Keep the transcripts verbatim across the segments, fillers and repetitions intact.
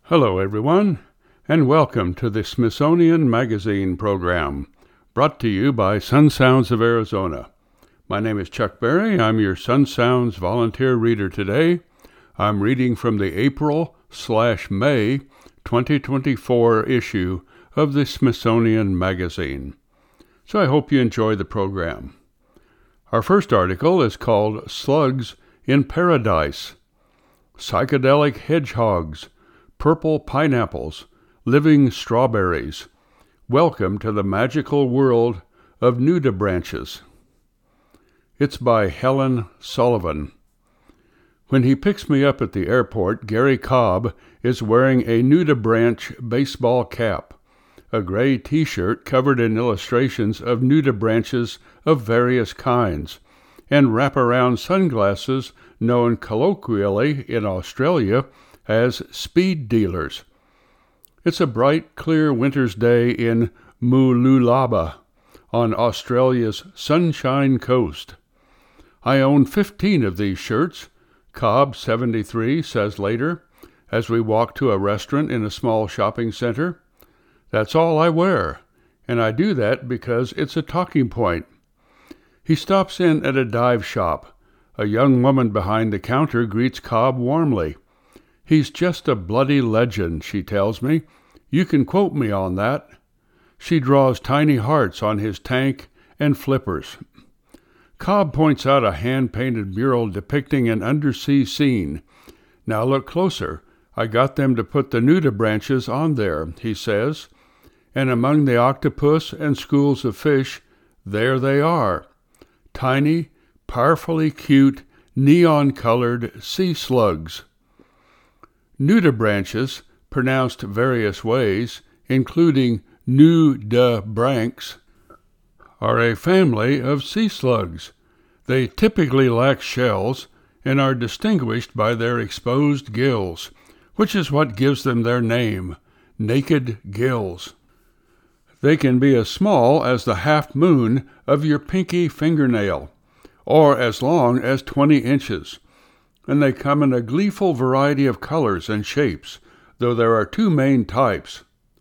Hello, everyone, and welcome to the Smithsonian Magazine program, brought to you by Sun Sounds of Arizona. My name is Chuck Berry. I'm your Sun Sounds volunteer reader today. I'm reading from the April slash May twenty twenty-four issue of the Smithsonian Magazine. So I hope you enjoy the program. Our first article is called Slugs in Paradise. Psychedelic Hedgehogs, Purple Pineapples, Living Strawberries. Welcome to the magical world of nudibranches. It's by Helen Sullivan. When he picks me up at the airport, Gary Cobb is wearing a nudibranch baseball cap, a gray t-shirt covered in illustrations of nudibranches of various kinds, and wraparound sunglasses known colloquially in Australia as speed dealers. It's a bright, clear winter's day in Mooloolaba on Australia's Sunshine Coast. I own fifteen of these shirts, Cobb, seventy-three, says later, as we walk to a restaurant in a small shopping center. That's all I wear, and I do that because it's a talking point. He stops in at a dive shop. A young woman behind the counter greets Cobb warmly. He's just a bloody legend, she tells me. You can quote me on that. She draws tiny hearts on his tank and flippers. Cobb points out a hand-painted mural depicting an undersea scene. Now look closer. I got them to put the nudibranches on there, he says. And among the octopus and schools of fish, there they are. Tiny, powerfully cute, neon-colored sea slugs. Nudibranches, pronounced various ways, including nudibranchs, are a family of sea slugs. They typically lack shells and are distinguished by their exposed gills, which is what gives them their name, naked gills. They can be as small as the half moon of your pinky fingernail, or as long as twenty inches. And they come in a gleeful variety of colors and shapes, though there are two main types.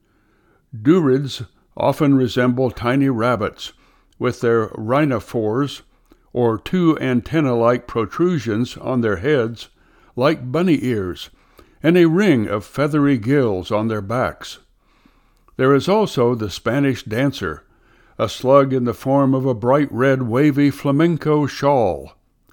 Durids often resemble tiny rabbits, with their rhinophores, or two antenna-like protrusions on their heads, like bunny ears, and a ring of feathery gills on their backs. There is also the Spanish dancer, a slug in the form of a bright red wavy flamenco shawl.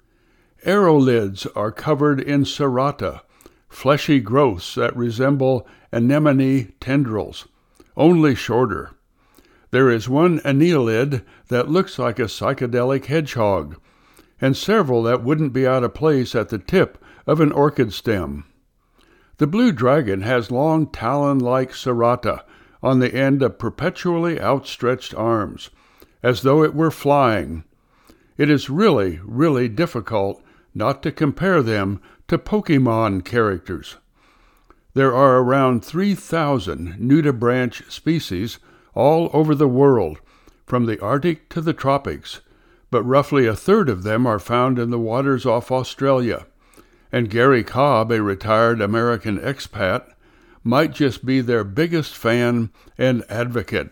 Aerolids are covered in serrata, fleshy growths that resemble anemone tendrils, only shorter. There is one annelid that looks like a psychedelic hedgehog, and several that wouldn't be out of place at the tip of an orchid stem. The blue dragon has long talon-like serrata on the end of perpetually outstretched arms, as though it were flying. It is really, really difficult not to compare them to Pokemon characters. There are around three thousand nudibranch species all over the world, from the Arctic to the tropics, but roughly a third of them are found in the waters off Australia, and Gary Cobb, a retired American expat, might just be their biggest fan and advocate.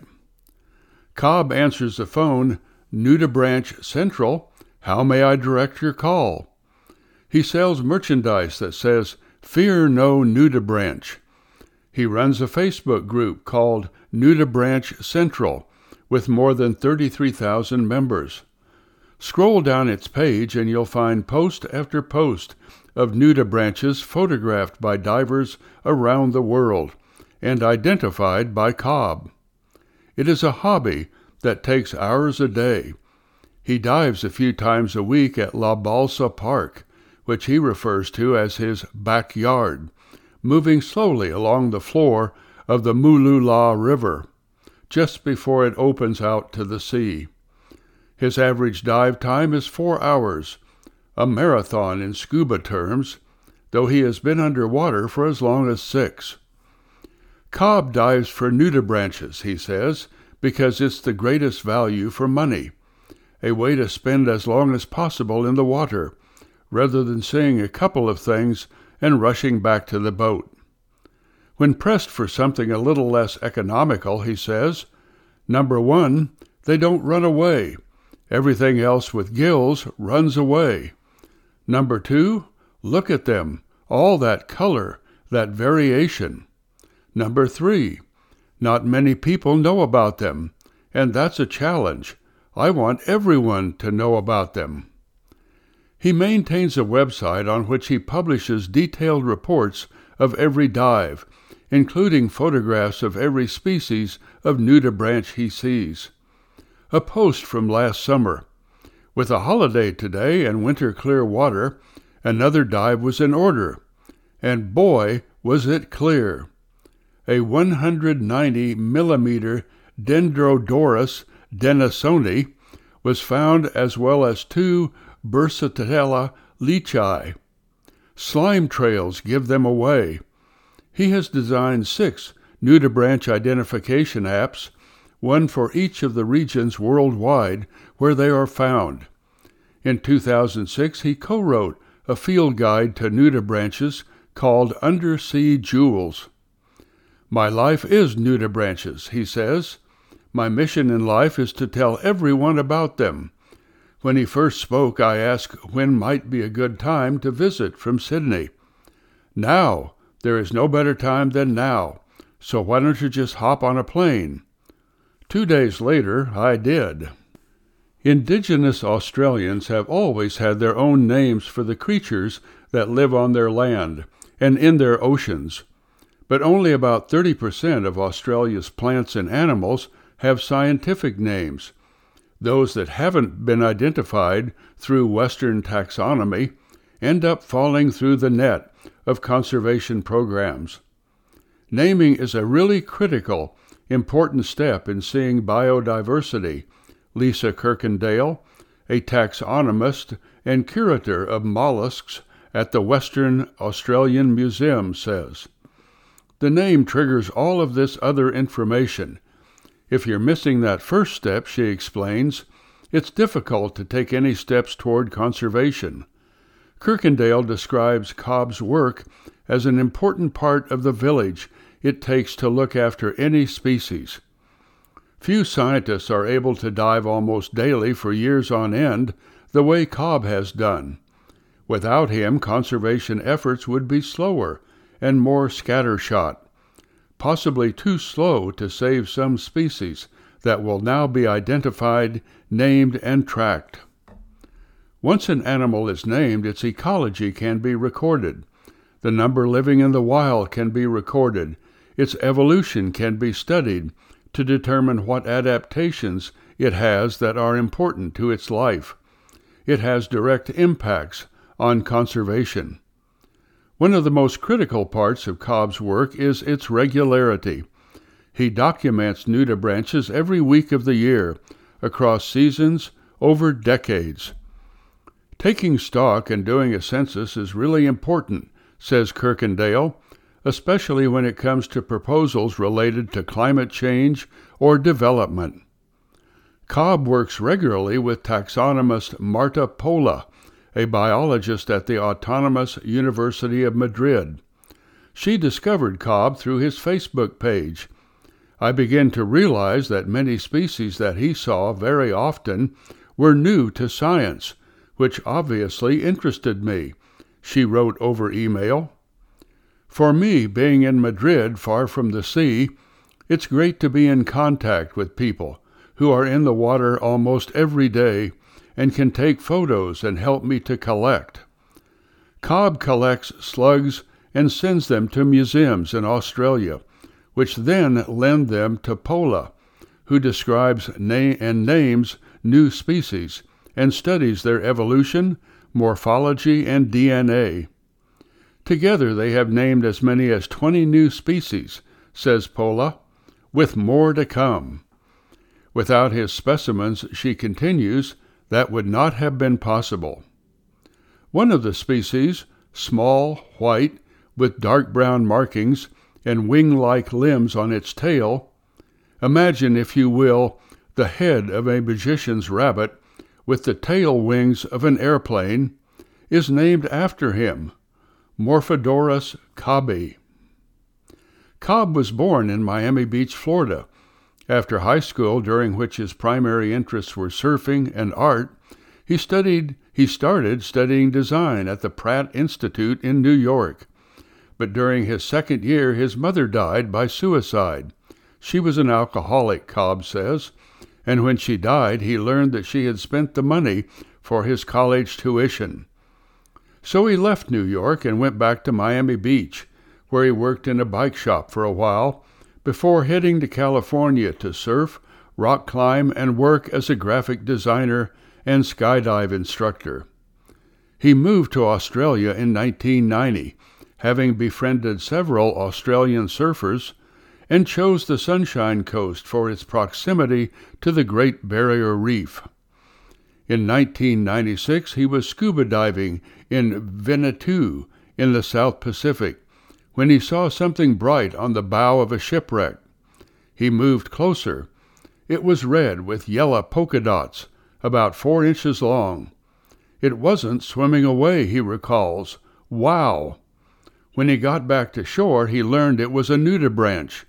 Cobb answers the phone, Nudibranch Central, how may I direct your call? He sells merchandise that says, Fear no nudibranch. He runs a Facebook group called Nudibranch Central with more than thirty-three thousand members. Scroll down its page and you'll find post after post of nudibranches photographed by divers around the world and identified by Cobb. It is a hobby that takes hours a day. He dives a few times a week at La Balsa Park, which he refers to as his backyard, moving slowly along the floor of the Mooloolah River, just before it opens out to the sea. His average dive time is four hours, a marathon in scuba terms, though he has been underwater for as long as six. Cobb dives for nudibranches, he says, because it's the greatest value for money, a way to spend as long as possible in the water, rather than seeing a couple of things and rushing back to the boat. When pressed for something a little less economical, he says, number one, they don't run away. Everything else with gills runs away. Number two, look at them, all that color, that variation. Number three, not many people know about them, and that's a challenge. I want everyone to know about them. He maintains a website on which he publishes detailed reports of every dive, including photographs of every species of nudibranch he sees. A post from last summer. With a holiday today and winter clear water, another dive was in order, and boy, was it clear. A one hundred ninety millimeter Dendrodorus denisoni was found, as well as two Bursatella leachi. Slime trails give them away. He has designed six nudibranch identification apps, one for each of the regions worldwide where they are found. In two thousand six, he co-wrote a field guide to nudibranches called Undersea Jewels. My life is nudibranches, he says. My mission in life is to tell everyone about them. When he first spoke, I asked when might be a good time to visit from Sydney. Now, there is no better time than now, so why don't you just hop on a plane? Two days later, I did. Indigenous Australians have always had their own names for the creatures that live on their land and in their oceans, but only about thirty percent of Australia's plants and animals have scientific names. Those that haven't been identified through Western taxonomy end up falling through the net of conservation programs. Naming is a really critical, important step in seeing biodiversity, Lisa Kirkendale, a taxonomist and curator of mollusks at the Western Australian Museum, says. The name triggers all of this other information. If you're missing that first step, she explains, it's difficult to take any steps toward conservation. Kirkendale describes Cobb's work as an important part of the village it takes to look after any species. Few scientists are able to dive almost daily for years on end, the way Cobb has done. Without him, conservation efforts would be slower and more scattershot, possibly too slow to save some species that will now be identified, named, and tracked. Once an animal is named, its ecology can be recorded. The number living in the wild can be recorded. Its evolution can be studied to determine what adaptations it has that are important to its life. It has direct impacts on conservation. One of the most critical parts of Cobb's work is its regularity. He documents nudibranches every week of the year, across seasons, over decades. Taking stock and doing a census is really important, says Kirkendale, especially when it comes to proposals related to climate change or development. Cobb works regularly with taxonomist Marta Pola, a biologist at the Autonomous University of Madrid. She discovered Cobb through his Facebook page. I began to realize that many species that he saw very often were new to science, which obviously interested me, she wrote over email. For me, being in Madrid, far from the sea, it's great to be in contact with people who are in the water almost every day and can take photos and help me to collect. Cobb collects slugs and sends them to museums in Australia, which then lend them to Pola, who describes na- and names new species and studies their evolution, morphology, and D N A. Together they have named as many as twenty new species, says Pola, with more to come. Without his specimens, she continues, that would not have been possible. One of the species, small, white, with dark brown markings and wing-like limbs on its tail, imagine, if you will, the head of a magician's rabbit with the tail wings of an airplane, is named after him, Morphodorus cobbi. Cobb was born in Miami Beach, Florida. After high school, during which his primary interests were surfing and art, he studied he started studying design at the Pratt Institute in New York. But during his second year, his mother died by suicide. She was an alcoholic, Cobb says, and when she died, he learned that she had spent the money for his college tuition. So he left New York and went back to Miami Beach, where he worked in a bike shop for a while, before heading to California to surf, rock climb, and work as a graphic designer and skydive instructor. He moved to Australia in nineteen ninety, having befriended several Australian surfers, and chose the Sunshine Coast for its proximity to the Great Barrier Reef. In nineteen ninety-six, he was scuba diving in Vanuatu in the South Pacific when he saw something bright on the bow of a shipwreck. He moved closer. It was red with yellow polka dots, about four inches long. It wasn't swimming away, he recalls. Wow! When he got back to shore, he learned it was a nudibranch,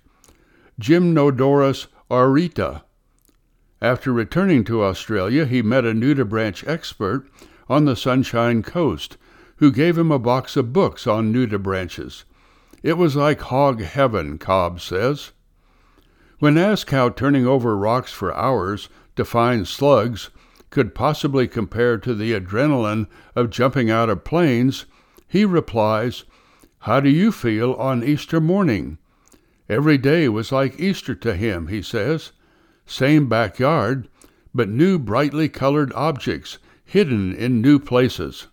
Gymnodorus aurita. After returning to Australia, he met a nudibranch expert on the Sunshine Coast, who gave him a box of books on nudibranches. It was like hog heaven, Cobb says. When asked how turning over rocks for hours to find slugs could possibly compare to the adrenaline of jumping out of planes, he replies, "How do you feel on Easter morning?" Every day was like Easter to him, he says. Same backyard, but new brightly colored objects hidden in new places.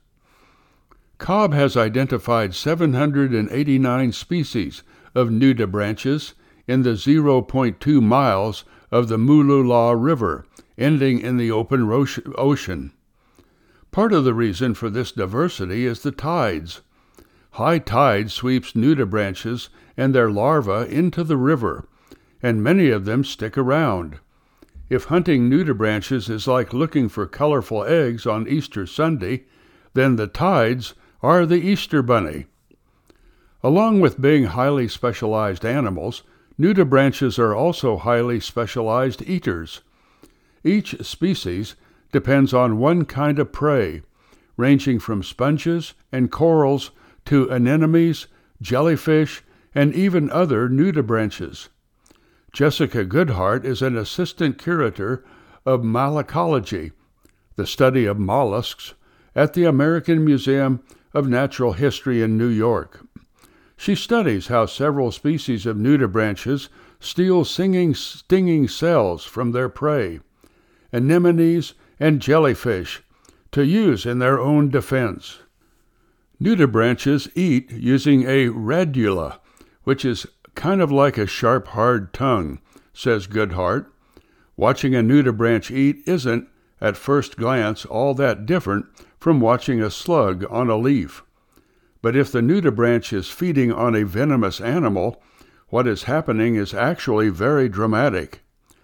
Cobb has identified seven hundred eighty-nine species of nudibranches in the zero point two miles of the Mooloolah River, ending in the open ocean. Part of the reason for this diversity is the tides. High tide sweeps nudibranches and their larvae into the river, and many of them stick around. If hunting nudibranches is like looking for colorful eggs on Easter Sunday, then the tides are the Easter Bunny. Along with being highly specialized animals, nudibranches are also highly specialized eaters. Each species depends on one kind of prey, ranging from sponges and corals to anemones, jellyfish, and even other nudibranches. Jessica Goodhart is an assistant curator of malacology, the study of mollusks, at the American Museum of Natural History in New York. She studies how several species of nudibranches steal singing, stinging cells from their prey, anemones and jellyfish, to use in their own defense. Nudibranches eat using a radula, which is kind of like a sharp, hard tongue, says Goodhart. Watching a nudibranch eat isn't, at first glance, all that different from watching a slug on a leaf. But if the nudibranch is feeding on a venomous animal, what is happening is actually very dramatic.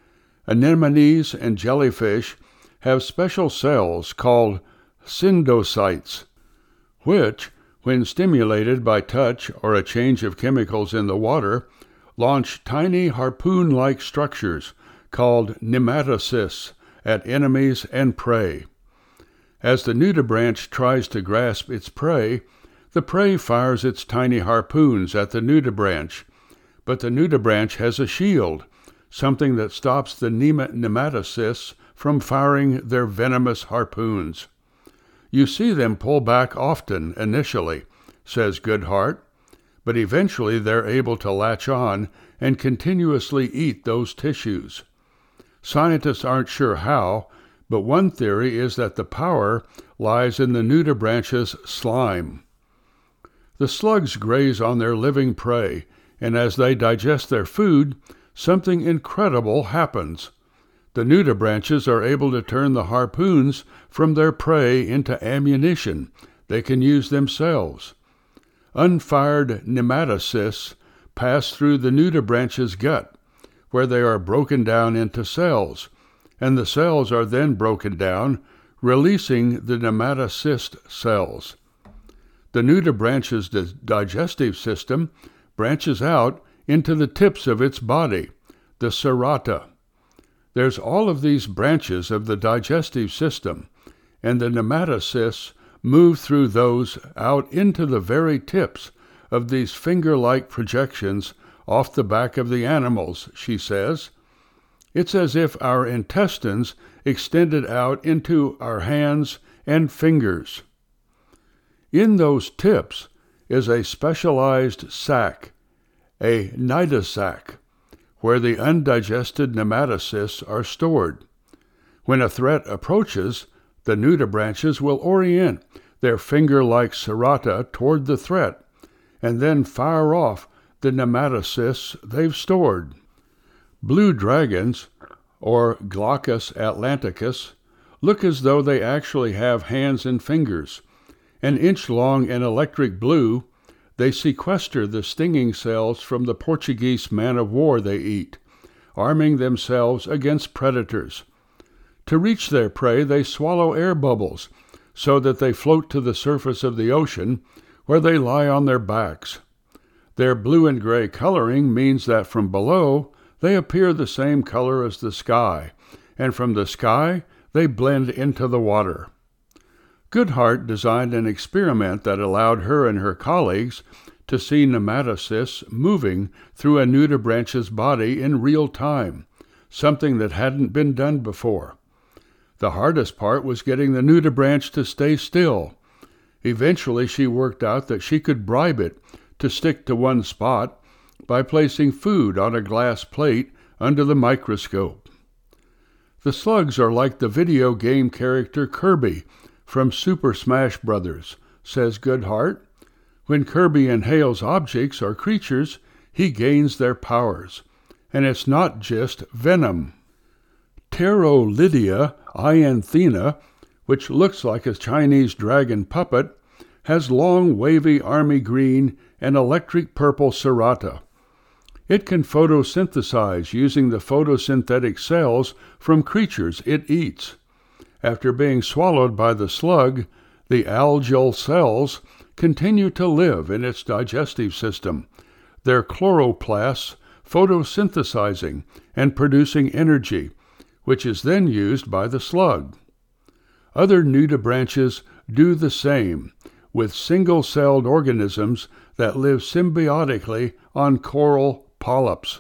Anemones and jellyfish have special cells called cyndocytes, which, when stimulated by touch or a change of chemicals in the water, launch tiny harpoon-like structures called nematocysts at enemies and prey. As the nudibranch tries to grasp its prey, the prey fires its tiny harpoons at the nudibranch, but the nudibranch has a shield, something that stops the nematocysts from firing their venomous harpoons. You see them pull back often initially, says Goodhart, but eventually they're able to latch on and continuously eat those tissues. Scientists aren't sure how, but one theory is that the power lies in the nudibranch's slime. The slugs graze on their living prey, and as they digest their food, something incredible happens. The nudibranches are able to turn the harpoons from their prey into ammunition they can use themselves. Unfired nematocysts pass through the nudibranch's gut, where they are broken down into cells, and the cells are then broken down, releasing the nematocyst cells. The nudibranch's digestive system branches out into the tips of its body, the serrata. There's all of these branches of the digestive system, and the nematocysts move through those out into the very tips of these finger-like projections off the back of the animals, she says. It's as if our intestines extended out into our hands and fingers. In those tips is a specialized sac, a cnidosac, where the undigested nematocysts are stored. When a threat approaches, the nudibranchs will orient their finger-like serrata toward the threat, and then fire off the nematocysts they've stored. Blue dragons, or Glaucus atlanticus, look as though they actually have hands and fingers. An inch long and electric blue, they sequester the stinging cells from the Portuguese man-of-war they eat, arming themselves against predators. To reach their prey, they swallow air bubbles so that they float to the surface of the ocean, where they lie on their backs. Their blue and gray coloring means that from below they appear the same color as the sky, and from the sky they blend into the water. Goodhart designed an experiment that allowed her and her colleagues to see nematocysts moving through a nudibranch's body in real time, something that hadn't been done before. The hardest part was getting the nudibranch to stay still. Eventually she worked out that she could bribe it to stick to one spot by placing food on a glass plate under the microscope. The slugs are like the video game character Kirby from Super Smash Brothers, says Goodhart. When Kirby inhales objects or creatures, he gains their powers. And it's not just venom. Pterolydia ianthina, which looks like a Chinese dragon puppet, has long, wavy army green and electric purple serrata. It can photosynthesize using the photosynthetic cells from creatures it eats. After being swallowed by the slug, the algal cells continue to live in its digestive system, their chloroplasts photosynthesizing and producing energy, which is then used by the slug. Other nudibranchs do the same, with single-celled organisms that live symbiotically on coral polyps.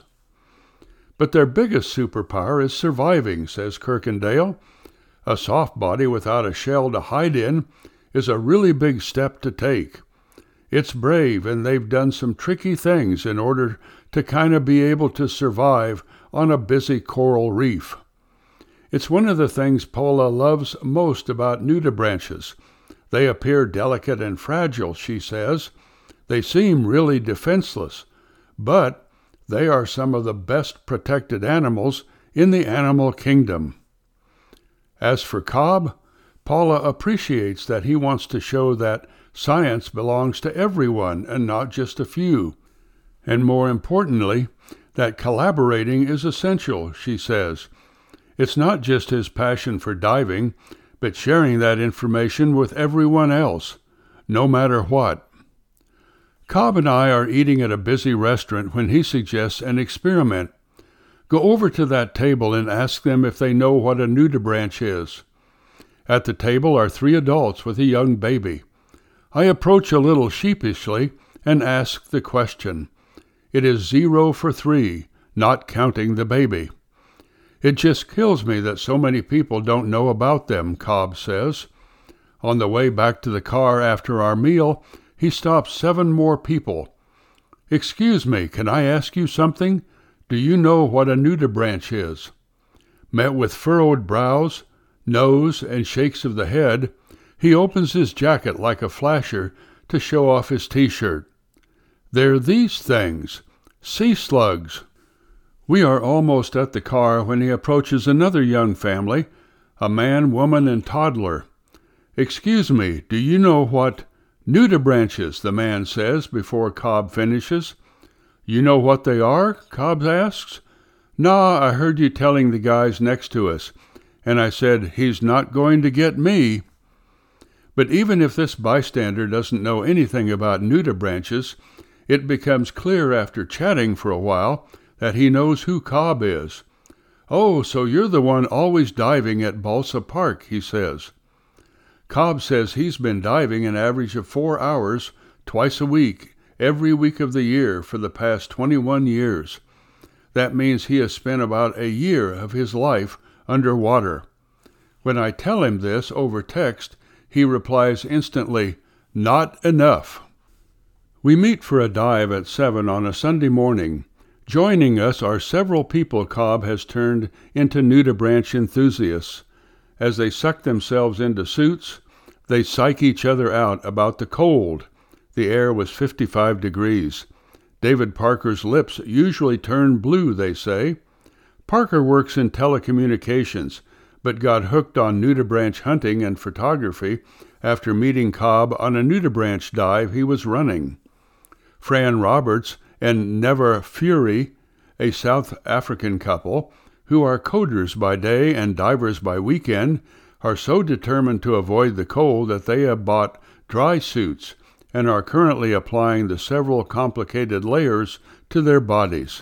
But their biggest superpower is surviving, says Kirkendale. A soft body without a shell to hide in is a really big step to take. It's brave, and they've done some tricky things in order to kind of be able to survive on a busy coral reef. It's one of the things Paula loves most about nudibranchs. They appear delicate and fragile, she says. They seem really defenseless, but they are some of the best protected animals in the animal kingdom. As for Cobb, Paula appreciates that he wants to show that science belongs to everyone and not just a few, and more importantly, that collaborating is essential, she says. It's not just his passion for diving, but sharing that information with everyone else, no matter what. Cobb and I are eating at a busy restaurant when he suggests an experiment. Go over to that table and ask them if they know what a nudibranch is. At the table are three adults with a young baby. I approach a little sheepishly and ask the question. It is zero for three, not counting the baby. It just kills me that so many people don't know about them, Cobb says. On the way back to the car after our meal, he stops seven more people. Excuse me, can I ask you something? Do you know what a nudibranch is? Met with furrowed brows, nose, and shakes of the head, he opens his jacket like a flasher to show off his T-shirt. They're these things, sea slugs. We are almost at the car when he approaches another young family, a man, woman, and toddler. Excuse me, do you know what nudibranchs, the man says before Cobb finishes. You know what they are? Cobb asks. Nah, I heard you telling the guys next to us, and I said, he's not going to get me. But even if this bystander doesn't know anything about nudibranchs, It becomes clear after chatting for a while that he knows who Cobb is. "Oh, so you're the one always diving at Balsa Park," he says. Cobb says he's been diving an average of four hours twice a week, every week of the year for the past twenty-one years. That means he has spent about a year of his life underwater. When I tell him this over text, he replies instantly, "Not enough." We meet for a dive at seven on a Sunday morning. Joining us are several people Cobb has turned into nudibranch enthusiasts. As they suck themselves into suits, they psych each other out about the cold. The air was fifty-five degrees. David Parker's lips usually turn blue, they say. Parker works in telecommunications, but got hooked on nudibranch hunting and photography after meeting Cobb on a nudibranch dive he was running. Fran Roberts and Neva Fury, a South African couple, who are coders by day and divers by weekend, are so determined to avoid the cold that they have bought dry suits and are currently applying the several complicated layers to their bodies.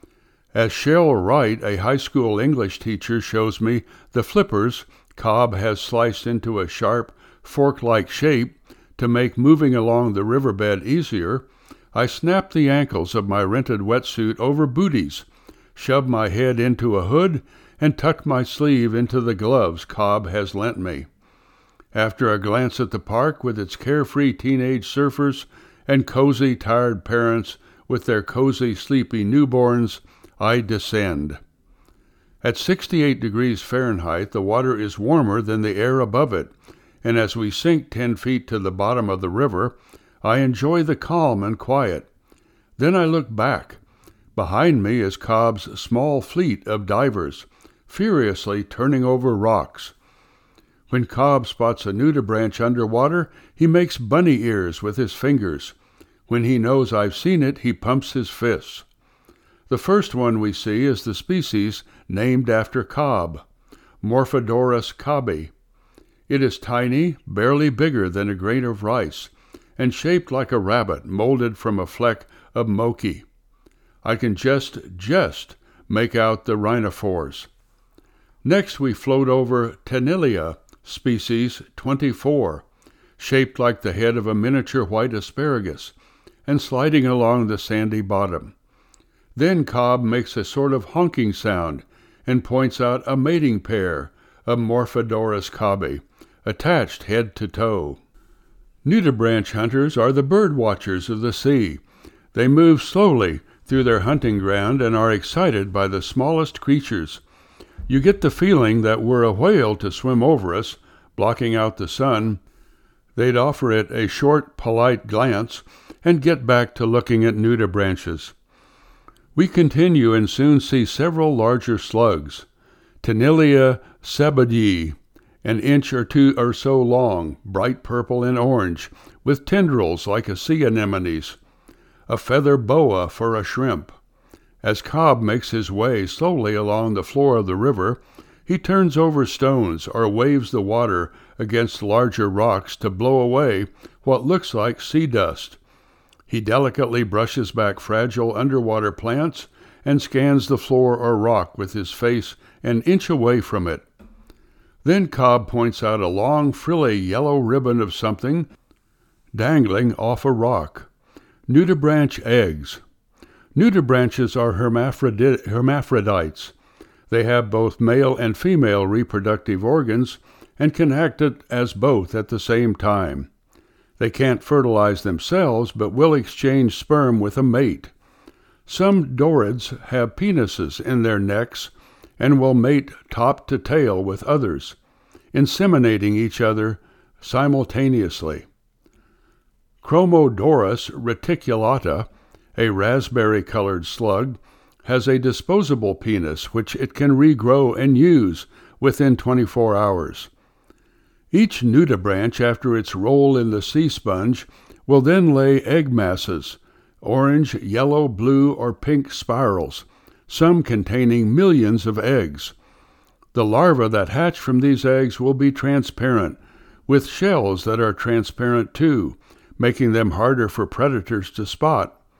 As Cheryl Wright, a high school English teacher, shows me the flippers Cobb has sliced into a sharp, fork-like shape to make moving along the riverbed easier, I snap the ankles of my rented wetsuit over booties, shove my head into a hood, and tuck my sleeve into the gloves Cobb has lent me. After a glance at the park with its carefree teenage surfers and cozy, tired parents with their cozy, sleepy newborns, I descend. At sixty-eight degrees Fahrenheit, the water is warmer than the air above it, and as we sink ten feet to the bottom of the river, I enjoy the calm and quiet. Then I look back. Behind me is Cobb's small fleet of divers, furiously turning over rocks. When Cobb spots a nudibranch underwater, he makes bunny ears with his fingers. When he knows I've seen it, he pumps his fists. The first one we see is the species named after Cobb, Morphodorus cobbi. It is tiny, barely bigger than a grain of rice, and shaped like a rabbit molded from a fleck of mochi. I can just, just make out the rhinophores. Next we float over Tenillia, species twenty-four, shaped like the head of a miniature white asparagus, and sliding along the sandy bottom. Then Cobb makes a sort of honking sound and points out a mating pair of Morphodorus cobbi, attached head to toe. Nudibranch hunters are the bird watchers of the sea. They move slowly through their hunting ground and are excited by the smallest creatures. You get the feeling that were a whale to swim over us, blocking out the sun, they'd offer it a short, polite glance and get back to looking at nudibranches. We continue and soon see several larger slugs. Tenillia sebedii, an inch or two or so long, bright purple and orange, with tendrils like a sea anemone's. A feather boa for a shrimp. As Cobb makes his way slowly along the floor of the river, he turns over stones or waves the water against larger rocks to blow away what looks like sea dust. He delicately brushes back fragile underwater plants and scans the floor or rock with his face an inch away from it. Then Cobb points out a long, frilly yellow ribbon of something dangling off a rock. Nudibranch eggs. Nudibranches are hermaphrodit- hermaphrodites. They have both male and female reproductive organs and can act as both at the same time. They can't fertilize themselves, but will exchange sperm with a mate. Some dorids have penises in their necks and will mate top to tail with others, inseminating each other simultaneously. Chromodorus reticulata, a raspberry-colored slug, has a disposable penis which it can regrow and use within twenty-four hours. Each nudibranch, after its roll in the sea sponge, will then lay egg masses, orange, yellow, blue, or pink spirals, some containing millions of eggs. The larvae that hatch from these eggs will be transparent, with shells that are transparent too, making them harder for predators to spot.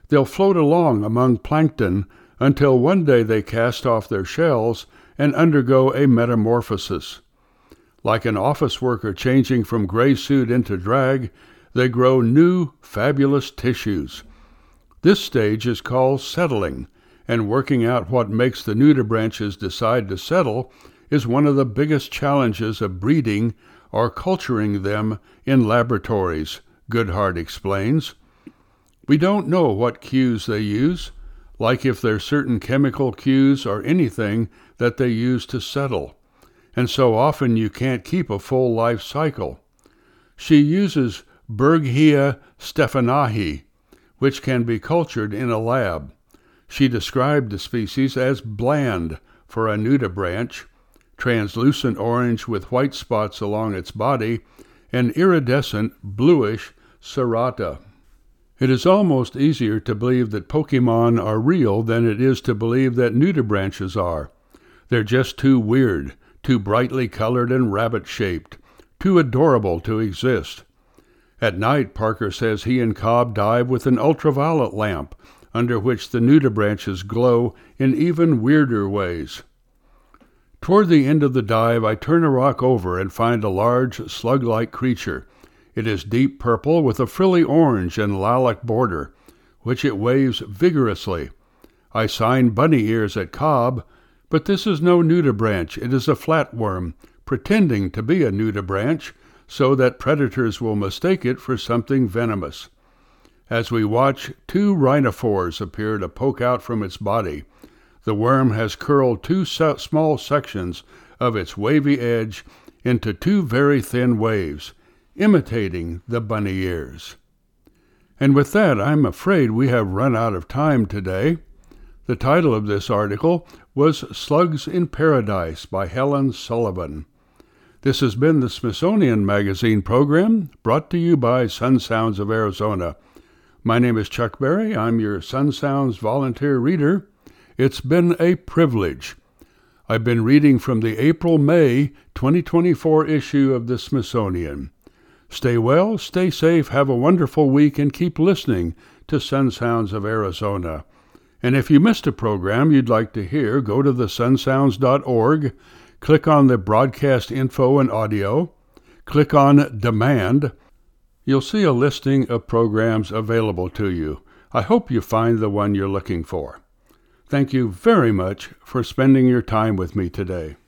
They'll float along among plankton until one day they cast off their shells and undergo a metamorphosis. Like an office worker changing from gray suit into drag, they grow new, fabulous tissues. This stage is called settling, and working out what makes the nudibranchs decide to settle is one of the biggest challenges of breeding or culturing them in laboratories, Goodhart explains. We don't know what cues they use, like if there's certain chemical cues or anything that they use to settle, and so often you can't keep a full life cycle. She uses Berghia stephanahi, which can be cultured in a lab. She described the species as bland for a nudibranch, translucent orange with white spots along its body, and iridescent bluish serrata. It is almost easier to believe that Pokemon are real than it is to believe that nudibranchs are. They're just too weird, too brightly colored and rabbit-shaped, too adorable to exist. At night, Parker says he and Cobb dive with an ultraviolet lamp, under which the nudibranchs glow in even weirder ways. Toward the end of the dive, I turn a rock over and find a large, slug-like creature. It is deep purple with a frilly orange and lilac border, which it waves vigorously. I sign bunny ears at Cobb, but this is no nudibranch. It is a flatworm, pretending to be a nudibranch, so that predators will mistake it for something venomous. As we watch, two rhinophores appear to poke out from its body. The worm has curled two se- small sections of its wavy edge into two very thin waves, imitating the bunny ears. And with that, I'm afraid we have run out of time today. The title of this article was Slugs in Paradise by Helen Sullivan. This has been the Smithsonian Magazine program, brought to you by Sun Sounds of Arizona. My name is Chuck Berry. I'm your Sun Sounds volunteer reader. It's been a privilege. I've been reading from the April-May twenty twenty-four issue of the Smithsonian. Stay well, stay safe, have a wonderful week, and keep listening to Sun Sounds of Arizona. And if you missed a program you'd like to hear, go to the sun sounds dot org, click on the broadcast info and audio, click on Demand. You'll see a listing of programs available to you. I hope you find the one you're looking for. Thank you very much for spending your time with me today.